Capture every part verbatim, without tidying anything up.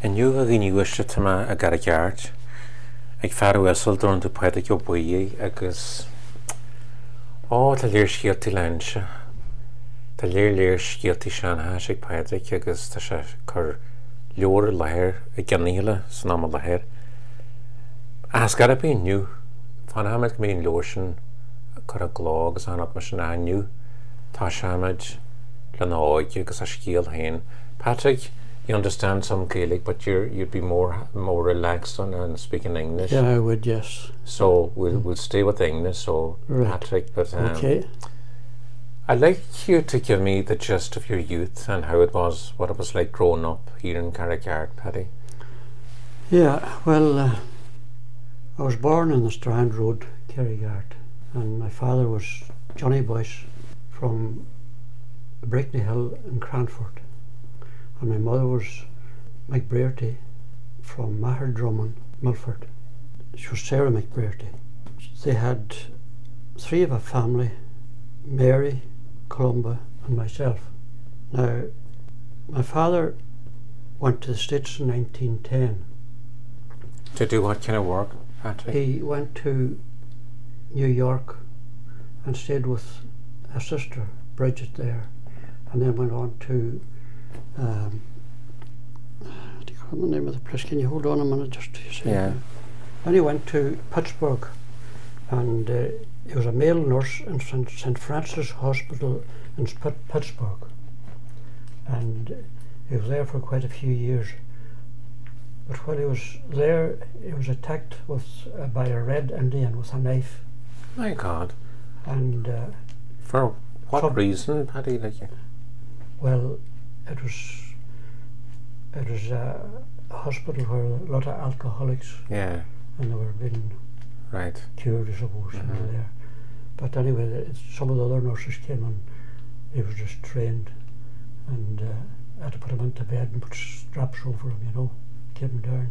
Inniu a gine uiste tama a gar a geart ag fear whistle dún tú puide go buí agus ó tá léir scialtaí lense Tá léir léir scialtaí seanthas ag puide agus tá sé chur leor leir a gceanníile san am leir. As gar a bí inniu fan haid go míon leir sin chur a glá agus anad mar sin aniu tá seaid le náid agus a scíal hain. Patrick, you understand some Gaelic, but you're, you'd be more more relaxed on and speaking English. Yeah, I would, yes. So we'll we'll stay with English. So right. Patrick, but um, okay. I'd like you to give me the gist of your youth and how it was, what it was like growing up here in Carrickart, Paddy. Yeah, well, uh, I was born in the Strand Road, Carrickart, and my father was Johnny Boyce from Breakney Hill in Cranford. And my mother was McBrearty from Maherdrummond, Milford. She was Sarah McBrearty. They had three of a family, Mary, Columba and myself. Now, my father went to the States in nineteen ten. To do what kind of work, Patrick? He went to New York and stayed with a sister, Bridget, there, and then went on to Um, do you know the name of the place? Can you hold on a minute just to say? Yeah. Then he went to Pittsburgh, and uh, he was a male nurse in Saint Francis Hospital in P- Pittsburgh, and he was there for quite a few years. But while he was there, he was attacked with uh, by a red Indian with a knife. My God! And uh, for what reason, Paddy? Like you? Well, it was it was a, a hospital where a lot of alcoholics, yeah, and they were being right cured, I suppose, mm-hmm. there. But anyway, it, some of the other nurses came and he was just trained, and uh, I had to put him into bed and put straps over him, you know, keep him down.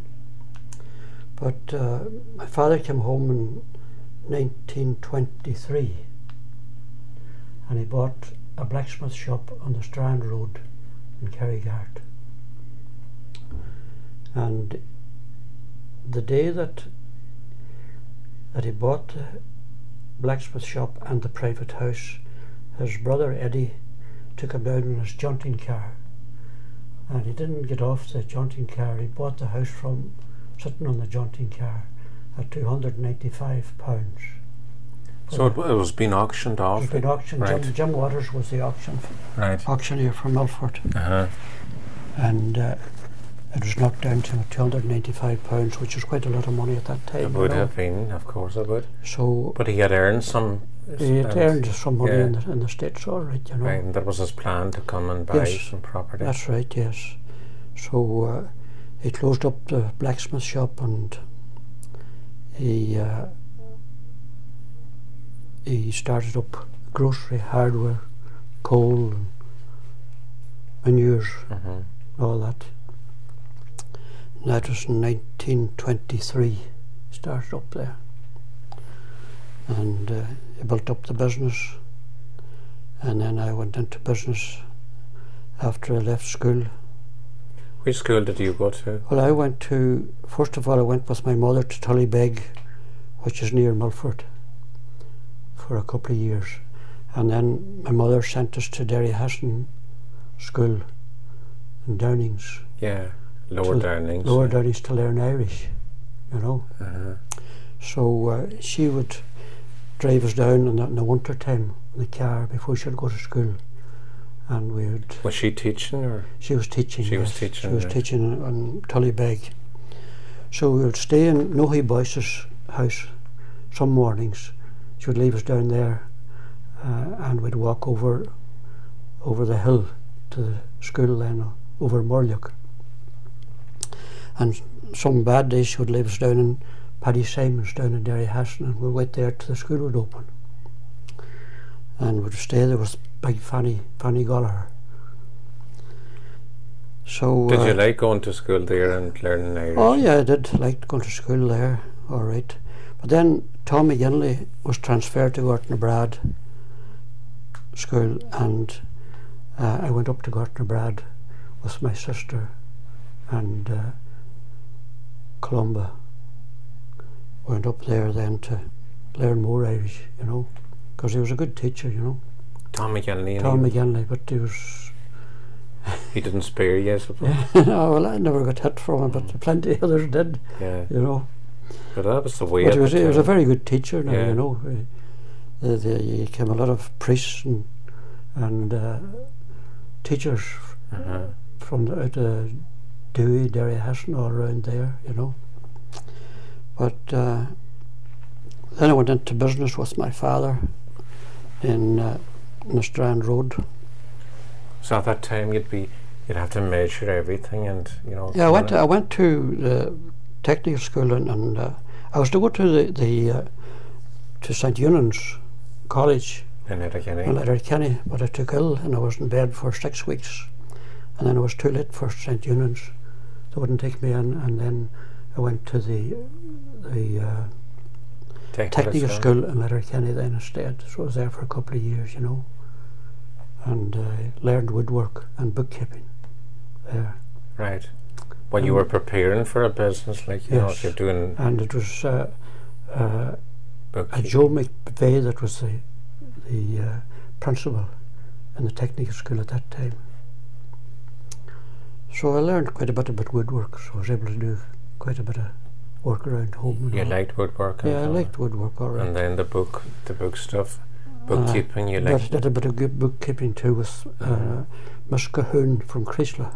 But uh, my father came home in nineteen twenty-three, and he bought a blacksmith shop on the Strand Road in Carrickart. And the day that that he bought the blacksmith shop and the private house, his brother Eddie took him down in his jaunting car, and he didn't get off the jaunting car. He bought the house from sitting on the jaunting car at two hundred ninety-five pounds. So it, it was being auctioned off? It was being auctioned. Right. Jim, Jim Waters was the auction right. auctioneer from Milford. Uh-huh. And uh, it was knocked down to two hundred ninety-five pounds, which was quite a lot of money at that time. It would you know? have been, of course it would. So, but he had earned some... He had earned some money yeah. in, the, in the States, all right, you know. Right, and that was his plan to come and buy yes, some property. That's right, yes. So uh, he closed up the blacksmith shop, and he... Uh, He started up grocery, hardware, coal, and manures, mm-hmm. all that. And that was in nineteen twenty-three. Started up there, and uh, he built up the business. And then I went into business after I left school. Which school did you go to? Well, I went to first of all I went with my mother to Tullybeg, which is near Milford, for a couple of years, and then my mother sent us to Derryhasson School in Downings. Yeah, Lower Downings. Lower yeah. Downings to learn Irish, you know. Uh-huh. So uh, she would drive us down in the, in the winter time in the car before she would go to school, and we would. Was she teaching or? She was teaching. She yes. was teaching. She was right. teaching in, in Tullybeg. So we would stay in Nohe Boyce's house some mornings. She would leave us down there, uh, and we'd walk over over the hill to the school then, uh, over Morlock. And some bad days she would leave us down in Paddy Simon's down in Derryhasson, and we'd wait there till the school would open. And we'd stay there with big Fanny, Fanny Gallagher. So Did uh, you like going to school there and learning Irish? Oh yeah, I did like going to school there, all right. But then Tom McGinley was transferred to Gortnabrad School, and uh, I went up to Gortnabrad with my sister, and uh, Columba. Went up there then to learn more Irish, you know, because he was a good teacher, you know. Tom McGinley. Tom McGinley, but he was... He didn't spare you, I suppose. No, well, I never got hit from him, but mm. plenty of others did, yeah. you know. But that was the way. But he was, he was a very good teacher now, yeah. you know. He, the, he came a lot of priests and, and uh, teachers uh-huh. from the, out of Dewey, Derryhaston, all around there, you know. But uh, then I went into business with my father in, uh, in the Strand Road. So at that time you'd be, you'd have to measure everything, and you know. Yeah, I went. To, I went to the technical school, and, and uh, I was to go to the, the uh, to Saint Eunan's College in Letterkenny. in Letterkenny, but I took ill and I was in bed for six weeks, and then I was too late for Saint Eunan's. They wouldn't take me in, and then I went to the the uh, technical, technical school in Letterkenny then instead. So I was there for a couple of years, you know, and uh, learned woodwork and bookkeeping there. Right. Well, um, you were preparing for a business, like you yes, know, if you're doing. And it was uh, uh, a Joe McVeigh that was the the uh, principal in the technical school at that time. So I learned quite a bit about woodwork, so I was able to do quite a bit of work around home. You liked woodwork? Yeah, I liked woodwork, all right. And then the book, the book stuff, bookkeeping, uh, you liked? I did a bit of good bookkeeping too with uh, uh-huh. Miss Cahoon from Creasla.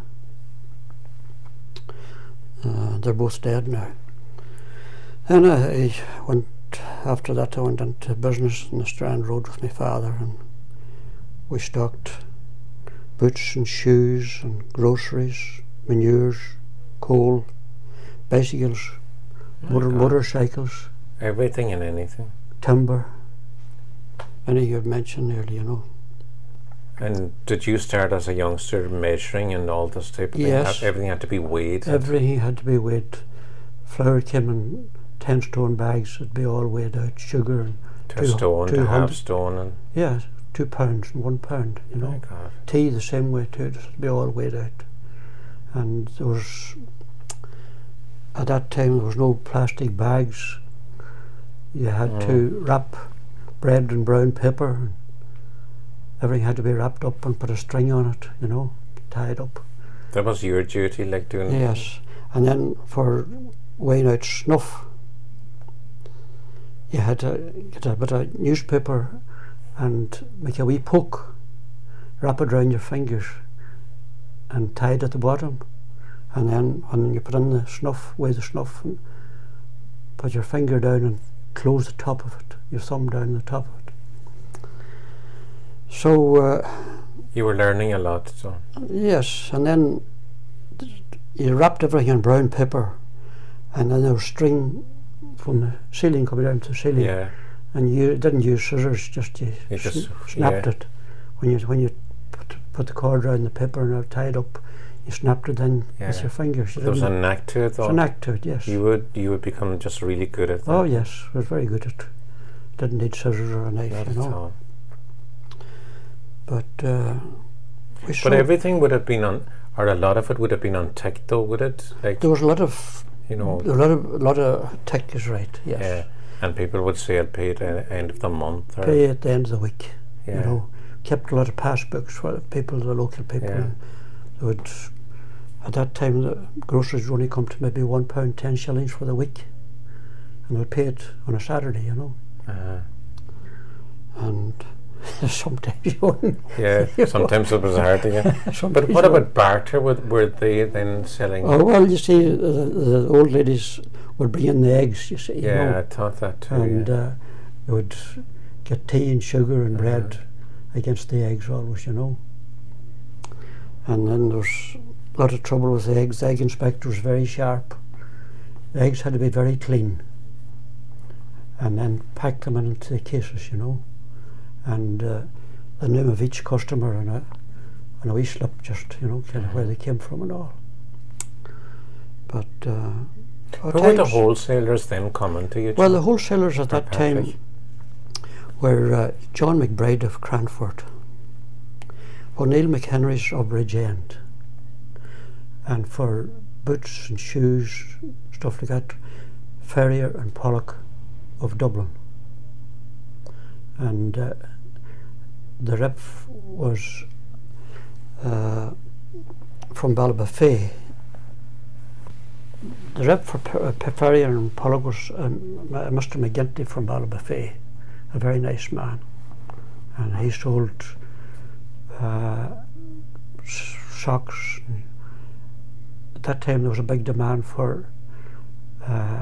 Uh, they're both dead now. And uh, I went, after that I went into business in the Strand Road with my father, and we stocked boots and shoes and groceries, manures, coal, bicycles, oh motor, motorcycles. Everything and anything. Timber. Any you've mentioned earlier, you know. And did you start as a youngster measuring and all this type of yes. thing? Everything had to be weighed? Everything had to be weighed. Flour came in ten stone bags, it'd be all weighed out. Sugar and to two, a stone, two to hundred, half stone. And yeah, two pounds and one pound, you know. Oh God. Tea the same way too, it'd be all weighed out. And there was, at that time there was no plastic bags. You had mm. to wrap bread in brown paper, and everything had to be wrapped up and put a string on it, you know, tied up. That was your duty, like doing. Yes, and then for weighing out snuff, you had to get a bit of newspaper and make a wee poke, wrap it around your fingers, and tie it at the bottom. And then when you put in the snuff, weigh the snuff, and put your finger down and close the top of it, your thumb down the top of it. So uh, you were learning a lot, so yes, and then th- you wrapped everything in brown paper, and then there was string from the ceiling coming down to the ceiling. Yeah. And you didn't use scissors; just you, you just, sn- snapped yeah. it when you when you put, put the cord around the paper and it tied up. You snapped it in yeah. with your fingers. You there was a knack to it, though. There's a knack to it, yes. You would you would become just really good at that. Oh yes, I was very good at it. Didn't need scissors or a knife, Not you at know. all. But uh, we but everything would have been on, or a lot of it would have been on tick, though, would it? Like there was a lot of, you know, a lot of, a lot of tick is right. Yes. Yeah, and people would say I'll pay at the end of the month. Or pay at the end of the week. Yeah. You know, kept a lot of passbooks for the people, the local people. Yeah. They would. At that time, the groceries would only come to maybe one pound ten shillings for the week, and they would pay it on a Saturday, you know. Uh-huh. And sometimes you wouldn't. Yeah, you sometimes know. It was hard to get. But what about barter? Were, were they then selling? Oh well, you see, the, the old ladies would bring in the eggs. You see. Yeah, you know, I thought that too. And yeah. uh, they would get tea and sugar and uh-huh. bread against the eggs, always, you know. And then there was a lot of trouble with the eggs. The egg inspector was very sharp. The eggs had to be very clean, and then pack them into the cases, you know, and uh, the name of each customer and a, and a wee slip, just, you know, kind of where they came from and all. But uh, but were the wholesalers then coming to you? Well, the wholesalers at that time were uh, John McBride of Cranford, O'Neill McHenry's of Bridgend, and for boots and shoes, stuff like that, Ferrier and Pollock of Dublin. And uh, the rep was uh, from Ballybofey. The rep for uh, Ferrier and Pollock was um, Mister McGinty from Ballybofey, a very nice man. And he sold uh, socks. At that time there was a big demand for uh,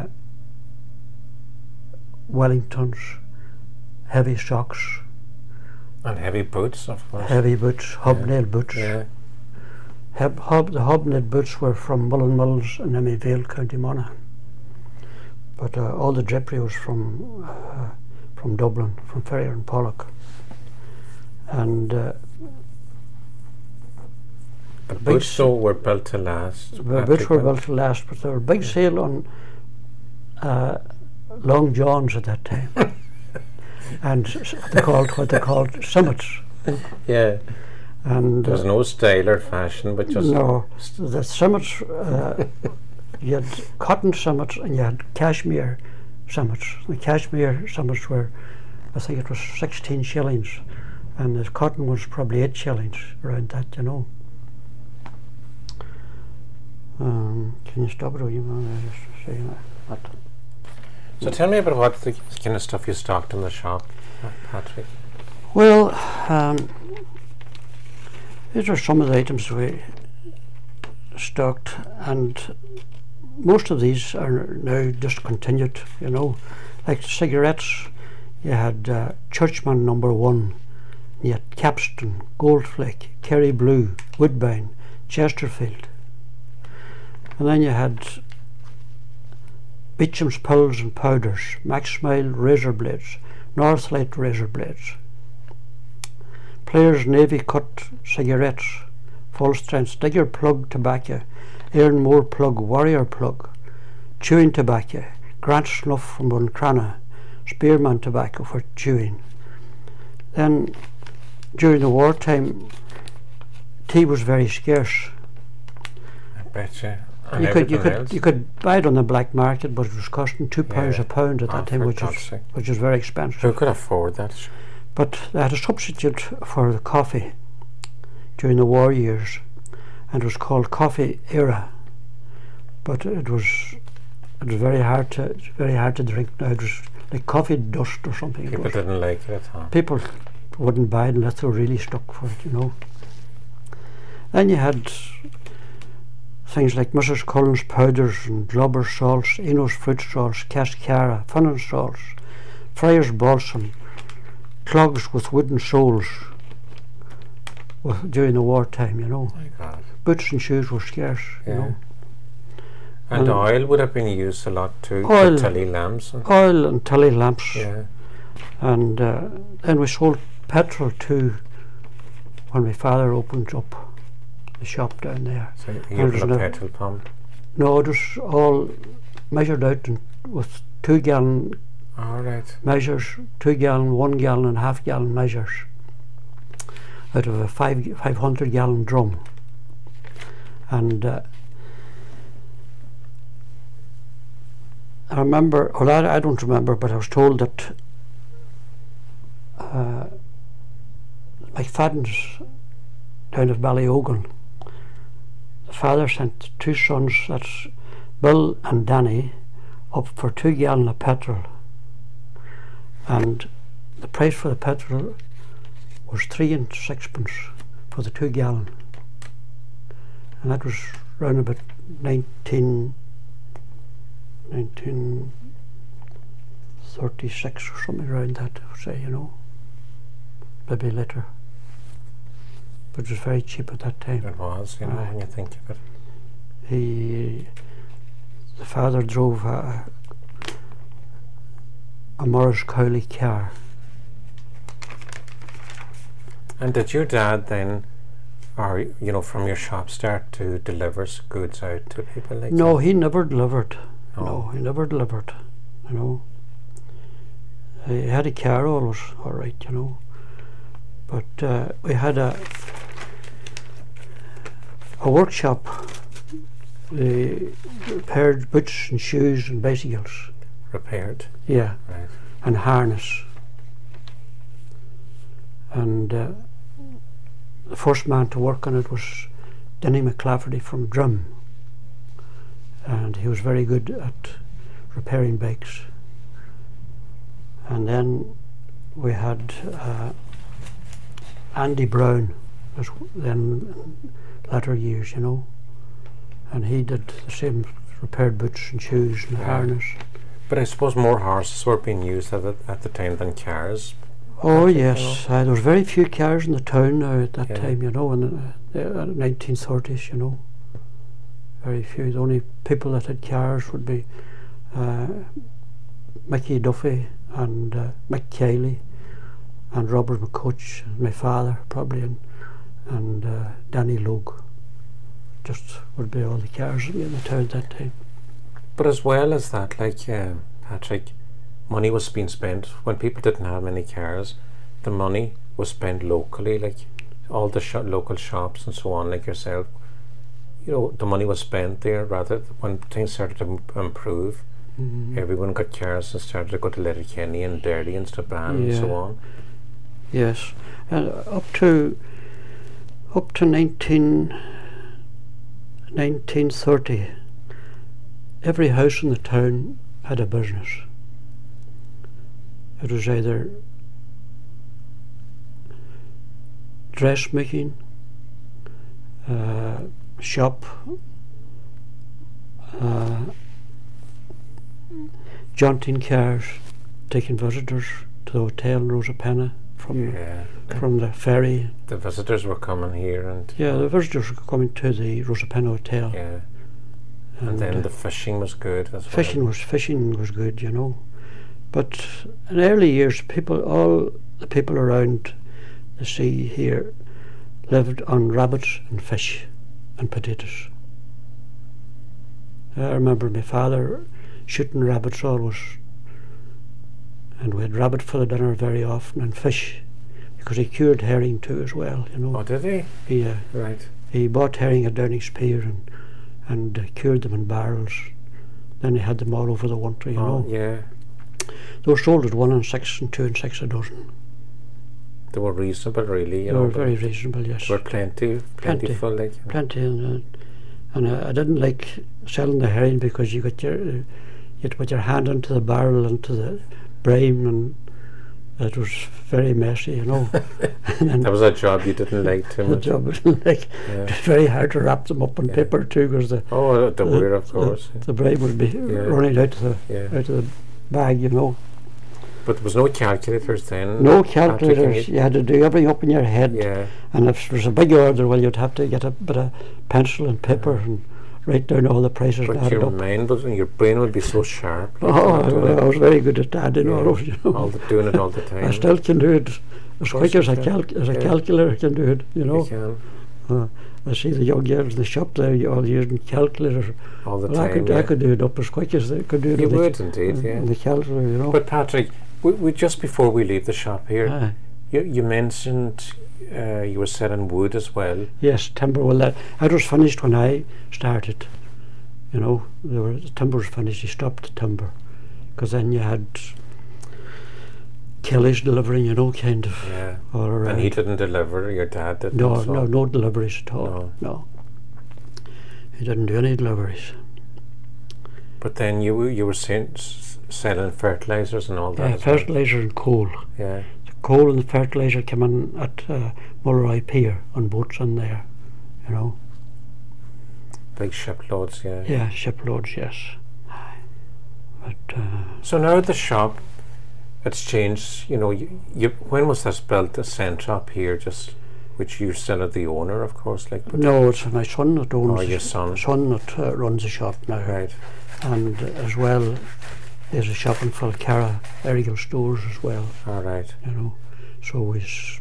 Wellingtons, heavy socks. And heavy boots, of course. Heavy boots, hobnail yeah. boots. Yeah. Hub, hub, the hobnail boots were from Mullen Mills in Emmyvale, County Monaghan. But uh, all the drapery was from uh, from Dublin, from Ferrier and Pollock. And uh, the boots so were built to last. The boots were built to last, but there were a big sale on uh, Long Johns at that time. And what they called what they called summits. Yeah. And there was uh, no style or fashion, but just no. The summits, uh, you had cotton summits and you had cashmere summits. The cashmere summits were, I think it was sixteen shillings, and the cotton was probably eight shillings, around that, you know. Um, can you stop it, or you want to say that? So tell me about what the kind of stuff you stocked in the shop, Patrick. Well, um, these are some of the items we stocked, and most of these are now discontinued, you know. Like cigarettes, you had uh, Churchman number one, you had Capstan, Goldflake, Kerry Blue, Woodbine, Chesterfield. And then you had Beecham's pills and powders, Maxmile razor blades, Northlight razor blades, Players Navy cut cigarettes, full strength Digger plug tobacco, Aaronmore plug, Warrior plug, chewing tobacco, Grant snuff from Buncrana, Spearman tobacco for chewing. Then during the wartime, tea was very scarce. I bet you. And you could you could else. you could buy it on the black market, but it was costing two pounds Yeah. a pound at Oh, that time, for which God's is sake. which is very expensive. Who could afford that? But they had a substitute for the coffee during the war years, and it was called Coffee Era. But it was it was very hard to very hard to drink now. It was like coffee dust or something. It People was. didn't like it at all. People wouldn't buy it unless they were really stuck for it, you know. Then you had things like Missus Cullen's powders and Blubber salts, Eno's fruit salts, Cascara, Finnan salts, Friar's balsam, clogs with wooden soles with, during the wartime, you know. My God. Boots and shoes were scarce, Yeah. you know. And, And oil would have been used a lot too. Oil. The tilly lamps. And Oil and tilly lamps. yeah. And uh, then we sold petrol too when my father opened up the shop down there. So you And had there's a no- petrol pump. No, it was all measured out in, with two gallon All right. measures, two gallon, one gallon and half gallon measures out of a five five hundred gallon drum. And uh, I remember, well I, I don't remember, but I was told that uh, McFadden's down at Ballyogan, the father sent two sons, that's Bill and Danny, up for two gallon of petrol, and the price for the petrol was three and sixpence for the two gallon, and that was round about nineteen nineteen thirty-six or something around that, I would say, you know, maybe later, but it was very cheap at that time. It was, you know, Aye. when you think of it. He, the father drove a, a Morris Cowley car. And did your dad then, or you know, from your shop start to deliver s- goods out to people like No, that? he never delivered. Oh. No, he never delivered. You know, he had a car always, all right, you know. But uh, we had a a workshop they repaired boots and shoes and bicycles. Repaired? Yeah. Right. And harness. And uh, the first man to work on it was Denny McClafferty from Drum. And he was very good at repairing bikes. And then we had uh, Andy Brown, was then in latter years, you know, and he did the same, repaired boots and shoes and yeah. harness. But I suppose more horses were being used at the, at the time than cars. Oh yes, uh, there was very few cars in the town now at that yeah. time, you know, in the uh, nineteen thirties, you know. Very few. The only people that had cars would be uh, Mickey Duffy and uh, Mick Cayley and Robert McCoach, and my father probably, and, and uh, Danny Logue. Just would be all the cars in the town at that time. But as well as that, like uh, Patrick, money was being spent when people didn't have many cars. The money was spent locally, like all the sh- local shops and so on, like yourself. You know, the money was spent there rather when things started to m- improve. Mm-hmm. Everyone got cars and started to go to Letterkenny and Derry and Strabane yeah. and so on. Yes, and up to up to nineteen nineteen thirty, every house in the town had a business. It was either dressmaking, uh, shop, uh, jaunting cars, taking visitors to the hotel in Rosapenna from yeah. from the ferry. The visitors were coming here, and yeah, the visitors were coming to the Rosapenna Hotel. Yeah, and, and then uh, the fishing was good as fishing well. was fishing was good, you know. But in early years, people, all the people around the sea here, lived on rabbits and fish and potatoes. I remember my father shooting rabbits always, and we had rabbit for the dinner very often, and fish, because he cured herring too as well, you know. Oh, did he? He, uh, right. He bought herring at Downing's Pier and, and uh, cured them in barrels. Then he had them all over the winter, you oh, know. yeah. They were sold at one and six and two and six a dozen. They were reasonable, really. You they know, were very reasonable, yes. They were plenty, plenty, plentiful, like. You know. Plenty, and, uh, and uh, I didn't like selling the herring because you got your, uh, you had to put your hand into the barrel, into the brine, and it was very messy, you know. And that was a job you didn't like too much. The job I didn't like. Yeah. It was very hard to wrap them up in yeah. paper too, because the oh, the weir, of course. The, the brine would be yeah. running out of the yeah. out of the bag, you know. But there was no calculators then. No calculators. You had to do everything up in your head. Yeah. And if there was a big order, well, you'd have to get a bit of pencil and paper yeah. and write down all the prices. But and your up. mind was, and your brain would be so sharp. Like oh, I, I was very good at that, you yeah. know. You know. All the, doing it all the time. I still can do it as quick as a, cal- as a yeah. calculator can do it, you know. You can. Uh, I see the young girls in the shop there all using calculators. All the well, time, I could, yeah. I could do it up as quick as they could do it. You in would the, indeed, yeah. In the calculator, you know. But Patrick, we, we just before we leave the shop here, Aye. you, you mentioned uh, you were selling wood as well. Yes, timber. Well, that, that was finished when I started. You know, there were, the timber was finished. You stopped the timber, because then you had Kelly's delivering, you know, kind of. Yeah. All around. And he didn't deliver. Your dad didn't. No, so. no, no deliveries at all. No. no. He didn't do any deliveries. But then you you were saying, s- selling fertilizers and all that. Yeah, fertilizer well. and coal. Yeah. The coal and the fertilizer came in at uh, Mulroy Pier on boats in there, you know. Big shiploads, yeah. Yeah, shiploads, yes. But uh, so now the shop, it's changed. You know, you, you when was this built? The centre up here, just. Which you're still the owner, of course. Like no, it's my son that owns. Oh, your son. Son that uh, runs the shop now. Right. And uh, as well, there's a shop in Falcarra, Errigal Stores as well. All right. You know, so he's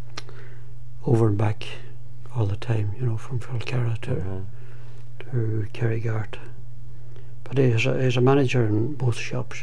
over and back all the time. You know, from Falcarra to mm-hmm. to Kerrygart. But he's a, he's a manager in both shops.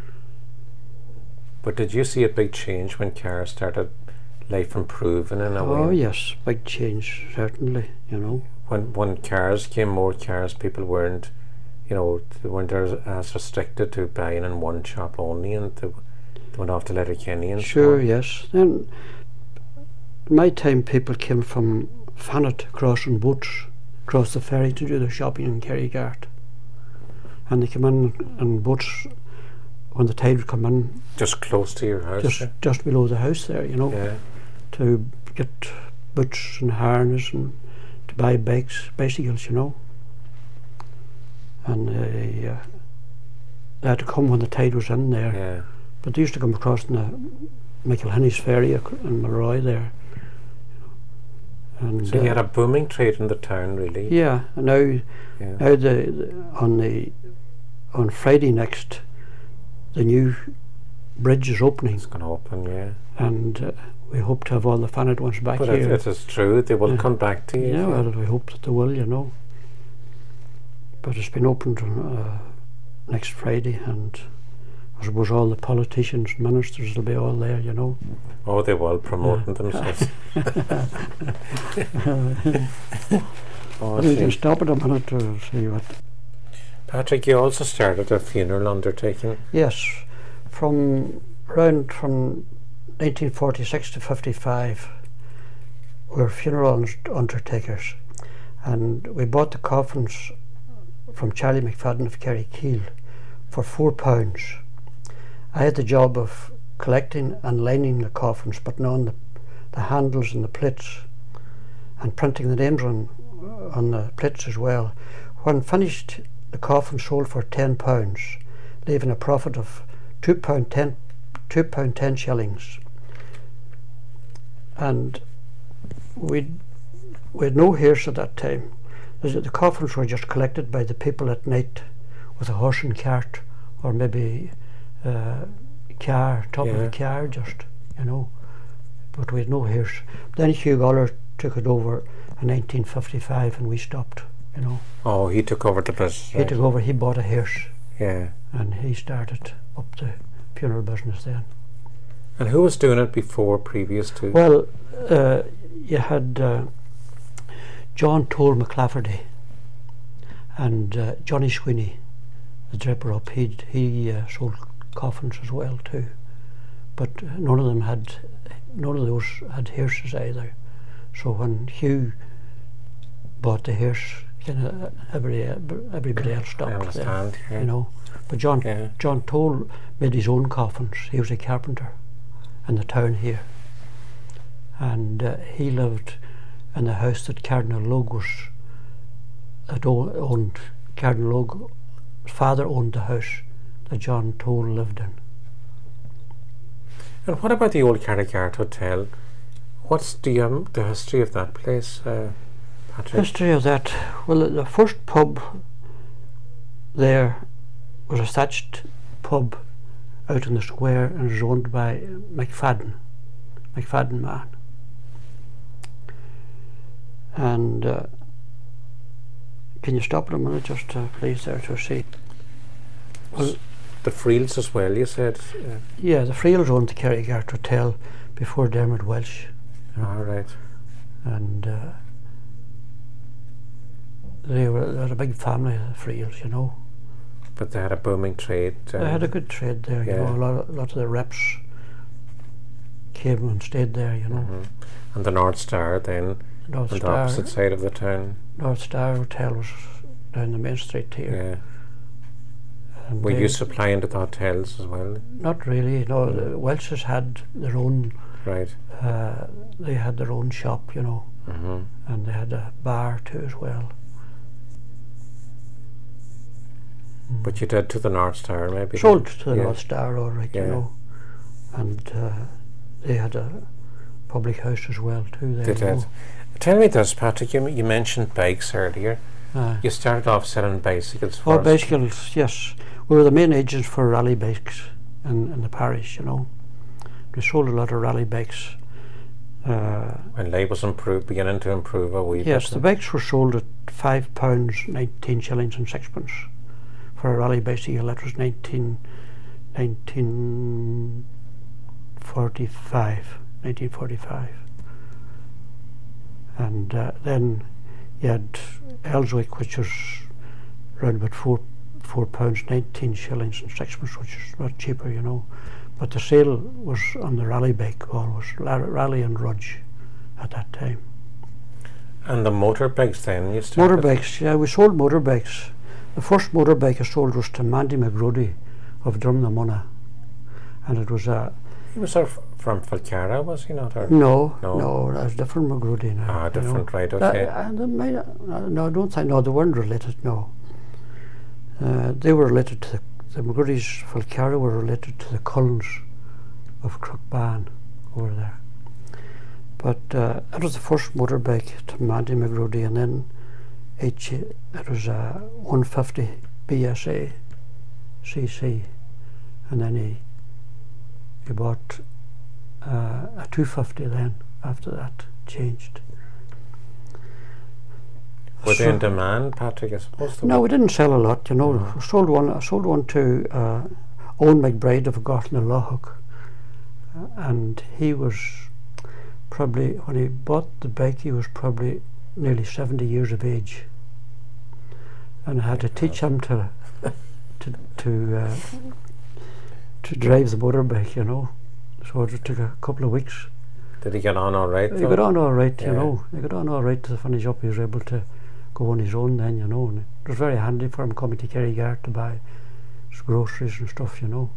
But did you see a big change when Cara started? Life improving in a way. Oh yes, big change certainly. You know. when when cars came, more cars, people weren't, you know, they weren't as, as restricted to buying in one shop only, and they, they went off to Letterkenny and Sure, so on. yes. Then, in my time, people came from Fannet crossing boats across the ferry to do their shopping in Kerrygart. And they came in in boats when the tide would come in, Just close to your house. just yeah. just below the house there, you know, Yeah. to get boots and harness and to buy bikes, bicycles, you know. And they, uh, they had to come when the tide was in there. Yeah. But they used to come across in the Michael Henny's ferry in Malroy there. And So you uh, had a booming trade in the town, really. yeah, and now Yeah. now the, the on the on Friday next, the new bridge is opening, It's going to open, yeah. and uh, we hope to have all the Fannet ones back But it, here. it is true, they will Yeah. come back to you. Yeah, well, we hope that they will, you know. But it's been opened uh, next Friday, and I suppose all the politicians and ministers will be all there, you know. Oh, they will, promoting themselves. Oh, We can see. stop at a minute to see what. Patrick, you also started a funeral undertaking. Yes, from around from nineteen forty-six to fifty-five, we were funeral undertakers, and we bought the coffins from Charlie McFadden of Kerrykeel for four pounds. I had the job of collecting and lining the coffins, putting on the, the handles and the plates, and printing the names on on the plates as well. When finished, the coffin sold for ten pounds, leaving a profit of two pound ten, two pound ten shillings. And we we had no hearse at that time. The, the coffins were just collected by the people at night with a horse and cart, or maybe uh, car, top of Yeah. a car, just, you know. But we had no hearse. Then Hugh Goller took it over in nineteen fifty-five, and we stopped, you know. Oh, he took over the business. He right? took over, he bought a hearse, Yeah. and he started up the funeral business then. And who was doing it before, previous to? Well, uh, you had uh, John Toll McClafferty and uh, Johnny Sweeney, the draper up. He he uh, sold coffins as well too, but none of them had, none of those had hearses either. So when Hugh bought the hearse, you know, every everybody else I stopped there, understand. Yeah. you know. But John Yeah. John Toll made his own coffins. He was a carpenter in the town here, and uh, he lived in the house that Cardinal Logue was had o- owned. Cardinal Logue's father owned the house that John Toll lived in. And what about the old Kerrygart Hotel? What's the um, the history of that place, uh, Patrick? History of that, well, the first pub there was a thatched pub out in the square, and it was owned by McFadden, McFadden man. And uh, can you stop it a minute just uh, please there to see? Well, The Freels as well, you said. Uh, yeah, the Freels owned the Kerrygart Hotel before Dermot Welsh, all right. and uh, they were they had a big family, the Freels, you know. But they had a booming trade. Uh, They had a good trade there, you yeah. know. A lot, of, a lot of the reps came and stayed there, you know. mhm. And the North Star then, North on the Star, opposite side of the town. North Star Hotel was down the main street here. Yeah. And Were they- you supplying to the hotels as well? Not really. No, Mm. the Welsh's had their own. Right. Uh, they had their own shop, you know, hmm and they had a bar too as well. But you did to the North Star, maybe? Sold to the yeah. North Star, all right, Yeah. you know, and uh, they had a public house as well too. There, They you did. know. Tell me this, Patrick. You, you mentioned bikes earlier. Uh, You started off selling bicycles Oh, first. bicycles, yes. We were the main agents for rally bikes in, in the parish, you know. We sold a lot of rally bikes. Uh, When life was improved, beginning to improve a wee bit. yes, the bikes were sold at five pounds, nineteen shillings and sixpence for a rally bicycle. That was nineteen, nineteen forty-five, nineteen forty-five. And uh, then you had Elswick, which was around about four four pounds nineteen shillings and sixpence, which is a lot cheaper, you know. But the sale was on the rally bike always, Rally and Rudge at that time. And the motorbikes then? You started? Motorbikes, yeah, we sold motorbikes. The first motorbike I sold was to Mandy McGrody of Drumnamunna, and it was a... He was sort of from Falcara, was he not? Or? No, no, no, that's different McGrody now. Ah, different, you know. Right, That, okay. and they might, uh, no, I don't think, no, they weren't related, no. Uh, they were related to the, the McGrodys, Falcara were related to the Cullens of Crookban over there. But uh, it was the first motorbike to Mandy McGrody, and then H, it was a one fifty B S A C C, and then he he bought uh, a two fifty then after that changed. Were so they in demand, Patrick, I suppose? No, we didn't sell a lot, you know. Mm-hmm. I sold one I sold one to uh, Owen McBride of Gartnaluhook, uh, and he was probably, when he bought the bike, he was probably nearly seventy years of age, and I had to teach him to to to uh, to drive the motorbike, you know. So it took a couple of weeks. Did he get on all right? He got on all right, yeah. you know. He got on all right to finish up. He was able to go on his own then, you know. And it was very handy for him coming to Kerrygart to buy his groceries and stuff, you know.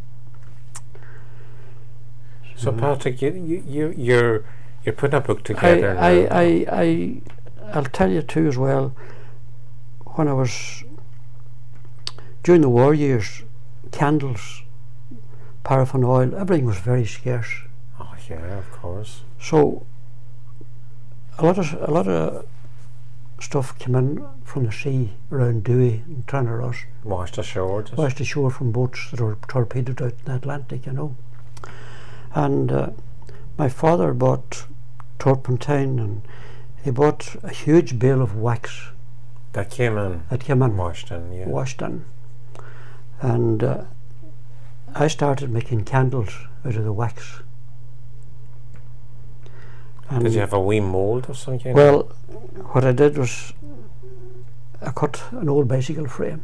So, so Patrick, you you you you're you're putting a book together. I I, I I I'll tell you too as well. When I was during the war years, candles, paraffin oil, everything was very scarce. Oh yeah, of course. So a lot of a lot of stuff came in from the sea around Dewey and Tranarus. Washed ashore. Just. Washed ashore from boats that were torpedoed out in the Atlantic, you know. And uh, my father bought turpentine, and he bought a huge bale of wax. That came in. That came in. Washed in, yeah. Washed in. And uh, I started making candles out of the wax. And did you have a wee mould of some kind? Well, what I did was I cut an old bicycle frame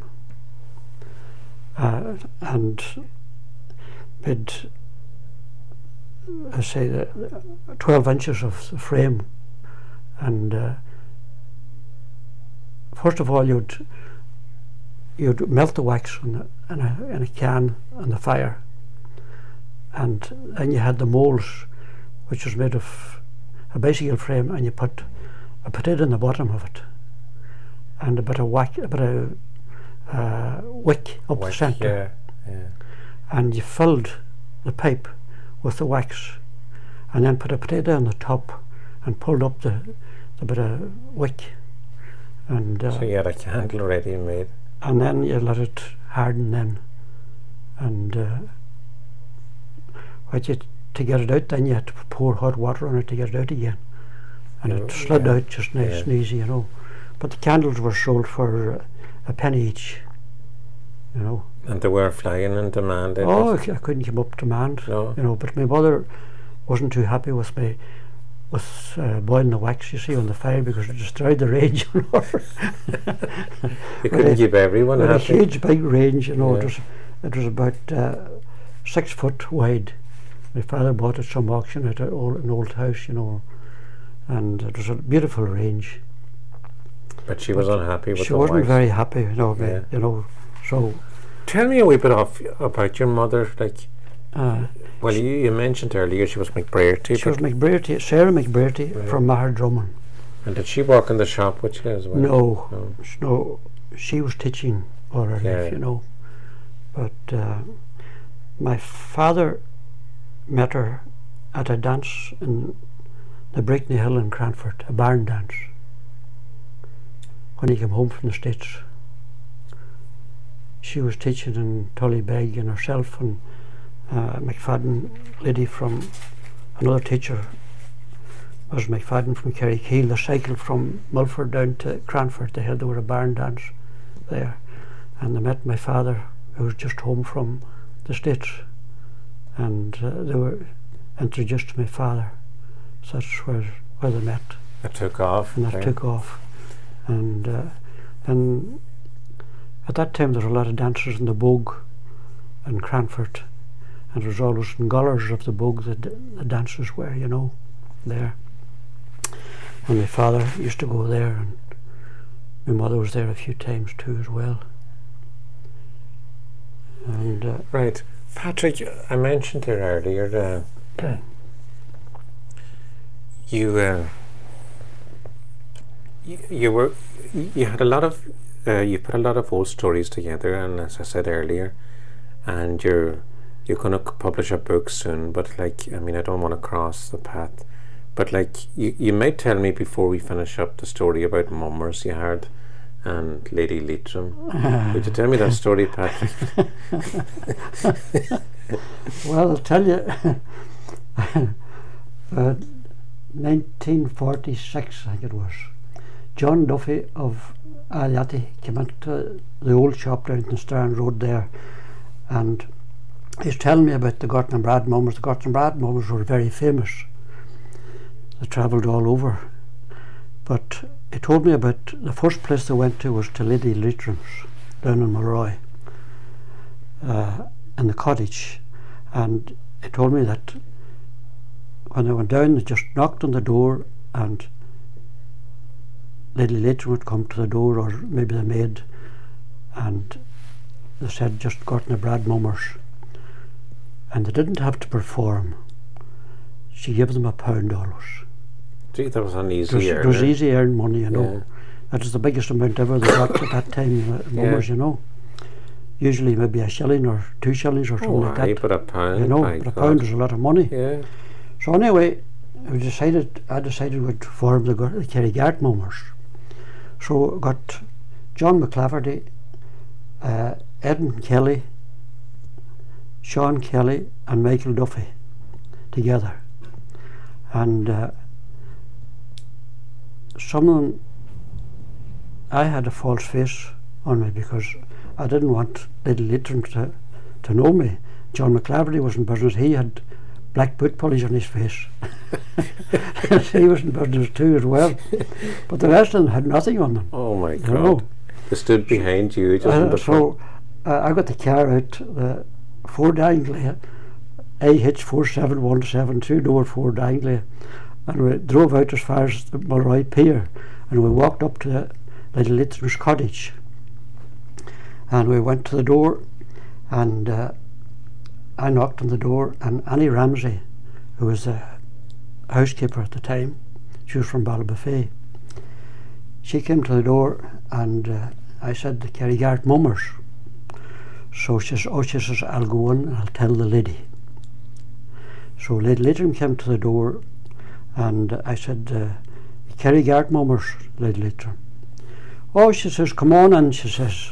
uh, and made, I say, the twelve inches of the frame, and uh, first of all you'd you'd melt the wax in a, in a, in a can on the fire, and then you had the moulds, which was made of a bicycle frame, and you put a potato in the bottom of it, and a bit of wax, a bit of uh, wick up wick, the centre, yeah, yeah. And you filled the pipe with the wax, and then put a potato on the top, and pulled up the, the bit of wick, and uh, so you had a candle ready made, and then you let it harden then, and uh, what you to get it out, then you had to pour hot water on it to get it out again, and yeah, it slid yeah. out just nice yeah. and easy, you know. But the candles were sold for uh, a penny each, you know. And they were flying in demand. Oh, I, I couldn't keep up demand, no. you know. But my mother wasn't too happy with me with uh, boiling the wax, you see, on the fire, because it destroyed the range. You know. You couldn't a, keep everyone with happy. A huge big range, you know. Yeah. It was it was about uh, six foot wide. My father bought it some auction at an old, an old house, you know, and it was a beautiful range. But she was unhappy with she the wasn't wax. very happy, you know. Yeah. Me, you know, so. Tell me a wee bit of about your mother. Like, uh, well, you, you mentioned earlier she was McBrearty. She was McBrearty, Sarah McBrearty, right. from Mahar Drummond. And did she work in the shop with you as well? No, no, no, she was teaching all her yeah. life, you know. But uh, my father met her at a dance in the Breakney Hill in Cranford, a barn dance, when he came home from the States. She was teaching in Tullybeg, and herself and uh, McFadden, lady from another teacher was McFadden from Kerrykeel. They cycled from Mulford down to Cranford. They had there were a barn dance there, and they met my father, who was just home from the States, and uh, they were introduced to my father. So that's where where they met. It took off. And that okay. took off. And uh, then at that time there was a lot of dancers in the Bogue and Cranford, and there was always in Gollers of the Bogue that the dancers were, you know, there. And my father used to go there, and my mother was there a few times too as well. And uh, right, Patrick, I mentioned it earlier. Uh, you, uh, you, you were, you had a lot of, uh, you put a lot of old stories together, and as I said earlier, and you're you're going to publish a book soon. But like, I mean, I don't want to cross the path. But like, you, you might tell me before we finish up the story about Mummers you heard and Lady Leitrim. Would you tell me that story, Patrick? Well, I'll tell you. uh, nineteen forty-six, I think it was. John Duffy of Aliati came into the old shop down in the Strand Road there, and he's telling me about the Gorton and Brad Mummers. The Gorton and Brad Mummers were very famous. They travelled all over. But he told me about the first place they went to was to Lady Leitrim's down in Mulroy, uh, in the cottage. And he told me that when they went down, they just knocked on the door, and Lady Leitrim would come to the door, or maybe the maid, and they said just Gorton and Brad Mummers. And they didn't have to perform. She gave them a pound always. Gee, that was an It easy was, earner. it was easy earned money, you know. Yeah. That was the biggest amount ever they got at that time, uh, Mummers, Yeah. you know. Usually maybe a shilling or two shillings or something Oh, like aye, that. but a pound, You know, my but a God. pound is a lot of money. Yeah. So anyway, we decided, I decided we'd form the, Gor- the Kerrygart Mummers. So we got John McClafferty, uh, Edmund Kelly, Sean Kelly and Michael Duffy together. And uh, some of them, I had a false face on me because I didn't want Lady Leitrim to, to know me. John McClafferty was in business. He had black boot polish on his face. He was in business too as well. But the rest of them had nothing on them. Oh my You God. know. They stood behind you just in Uh, the front. so uh, I got the car out, the Ford Anglia, A H four seven one seven, two-door Ford Anglia, and we drove out as far as the Mulroy Pier, and we walked up to Lady Leitrim's cottage, and we went to the door, and uh, I knocked on the door, and Annie Ramsey, who was the housekeeper at the time, she was from Ballybofey, she came to the door, and uh, I said, the Kerrygart Mummers. So she says, oh, she says, I'll go in and I'll tell the lady. So Lady Leitrim came to the door, and uh, I said, uh, Kerrygart Mummers, Lady Leitrim. Oh, she says, come on in, she says.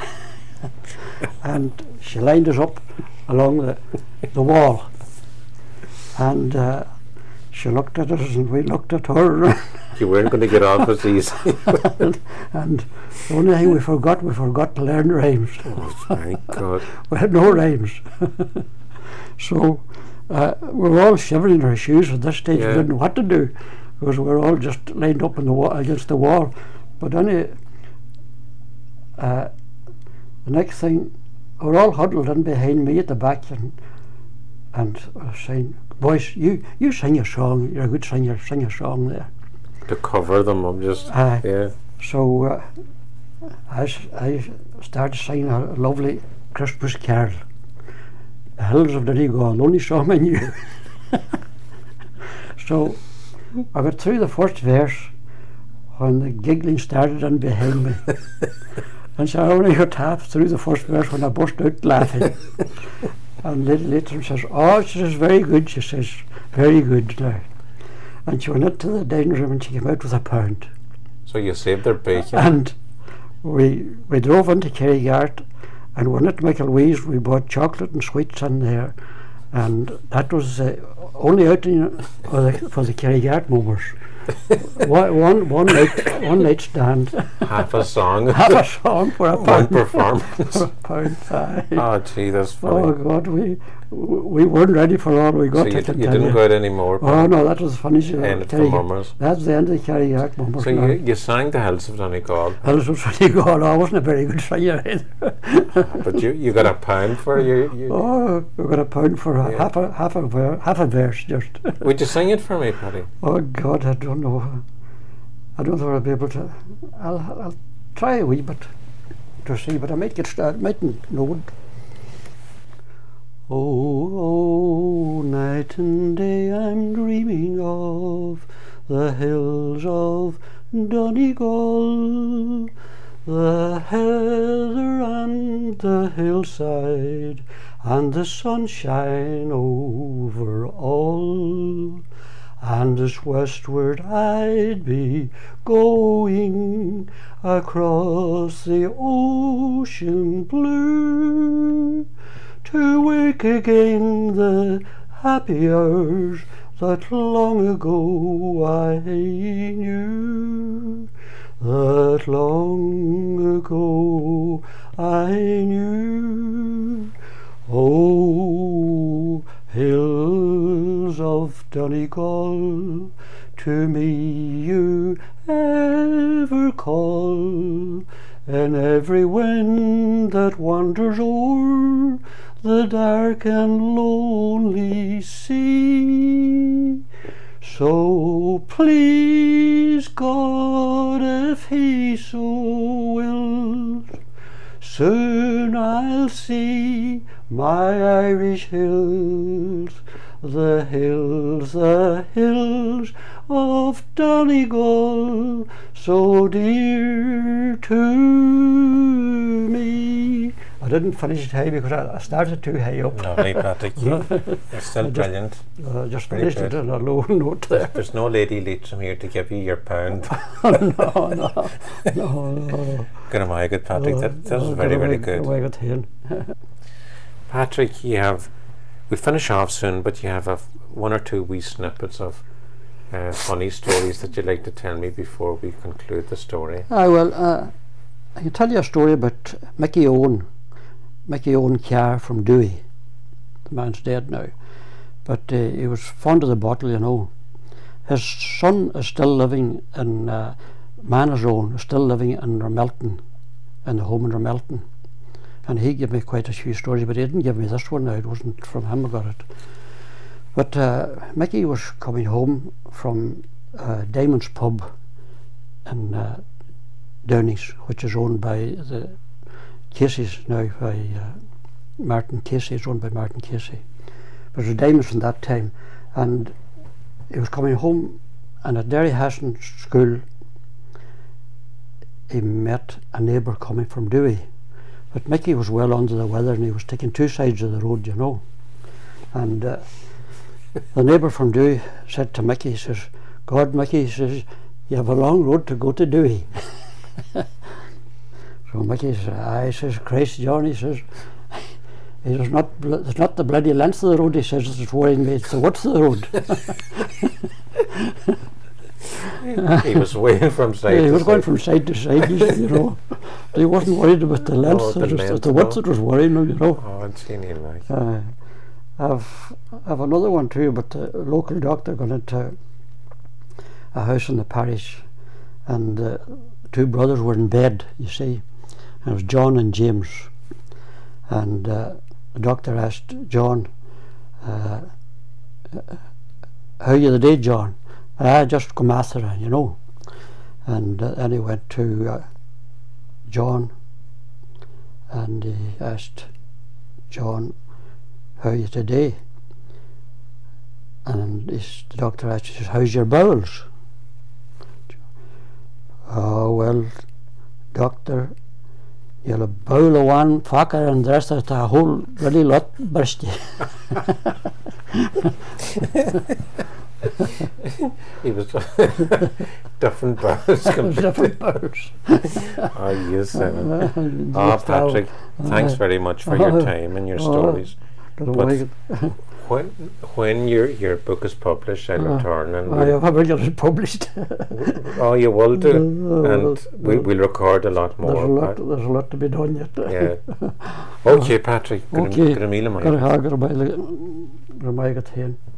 And she lined us up along the, the wall, and uh, she looked at us and we looked at her. You weren't going to get off as easy. and, and the only thing we forgot, we forgot to learn rhymes. Oh, thank God. We had no rhymes. So uh, we were all shivering in our shoes at this stage. Yeah. We didn't know what to do because we were all just lined up in the wa- against the wall. But anyway, uh, the next thing, we were all huddled in behind me at the back, and and I was saying, boys, you, you sing a song, you're a good singer, sing a song there. To cover them up, just, Aye. yeah. So uh, I, s- I started singing a lovely Christmas carol. The hills of Donegal, the only song I knew. So I got through the first verse when the giggling started in behind me. And so I only got half through the first verse when I burst out laughing. And Lady Leitrim says, oh, she says, very good, she says, very good now. And she went into the dining room and she came out with a pound. So you saved their bacon. And we we drove into Kerrygart, and when at Michael Wees we bought chocolate and sweets in there, and that was the only outing for the, for the Kerrygart Mummers. one, one, one night, one night stand. Half a song. Half a song for a One pound. performance. For a pound. Aye. Oh, gee, that's funny. Oh God, we we weren't ready for all we got. So you, I can you tell didn't you. go out anymore? Oh no, that was funny. So End of the Kerry- Mummers. That's the end of the Carryart Mummers. So you, you sang the Hills of Donegal, Hills of Donegal. I wasn't a very good singer either. but you, you got a pound for you. you Oh, we got a pound for a Yeah. half a half a ver- half a verse just. Would you sing it for me, Paddy? Oh God, I don't know. I don't know if I'll be able to. I'll I'll try a wee bit to see, but I might get started. Mightn't know it. Oh, oh, night and day I'm dreaming of the hills of Donegal, the heather and the hillside, and the sunshine over all. And as westward I'd be going across the ocean blue, to wake again the happy hours that long ago I knew, that long ago I knew. Oh, hills of Donegal, to me you ever call, and every wind that wanders o'er the dark and lonely sea. So please God, if He so wills, soon I'll see my Irish hills, the hills, the hills of Donegal, so dear to me. I didn't finish it high because I, I started too high up. Lovely, Patrick. You- You're still I just- brilliant. I just Very finished good. it on a low note there. There's no Lady Leitrim here to give you your pound. no, no, no, no. Good am I, good Patrick. That, that was Oh, very, good very away- good. away with him. Patrick, you have, we finish off soon, but you have a, one or two wee snippets of uh, funny stories that you'd like to tell me before we conclude the story. Aye, well, uh, I can tell you a story about Mickey Owen, Mickey Owen Carr from Dewey. The man's dead now, but uh, he was fond of the bottle, you know. His son is still living in uh, Manners Owen, is still living in Ramelton, in the home in Ramelton. And he gave me quite a few stories, but he didn't give me this one now. It wasn't from him I got it. But uh, Mickey was coming home from uh, Diamond's Pub in uh, Downings, which is owned by the Casey's now, by uh, Martin Casey. It's owned by Martin Casey. But it was Diamonds from that time. And he was coming home, and at Derryhasson School, he met a neighbour coming from Dewey. But Mickey was well under the weather, and he was taking two sides of the road, you know. And uh, the neighbour from Dewey said to Mickey, he says, God, Mickey, he says, you have a long road to go to Dewey. So Mickey says, aye, says, Christ, John, he says, he says, not, bl- it's not the bloody length of the road, he says, it's worrying me, it's the width of the road. He was waiting from side Yeah, he to was going side. from side to side, you know. He wasn't worried about the length, Oh, the it was length, the width no. that was worrying him, you know. Oh, I'd seen him like. Uh, I've I've another one too, but the local doctor got into a house in the parish, and uh, two brothers were in bed, you see, and it was John and James, and uh, the doctor asked John, uh, how are you today, John? I just come after her, you know. And uh, then he went to uh, John, and he asked John, how are you today? And he's, the doctor asked, he says, how's your bowels? Oh, well, doctor, you'll a bowl of one fucker and the rest of it a whole bloody lot burst you. He was different birds. Different bowls. Oh, yes. Uh, oh, Patrick, thanks very much for your time and your oh, stories. Don't But like it. when when your your book is published, I'll Uh, return and I we'll, haven't got it published. oh, you will do, Uh, and well, we, we'll record a lot There's a more. lot. Pat. There's a lot to be done yet. Yeah. Okay, Patrick. Okay. Gonna Got a hagar by the Ramagat here.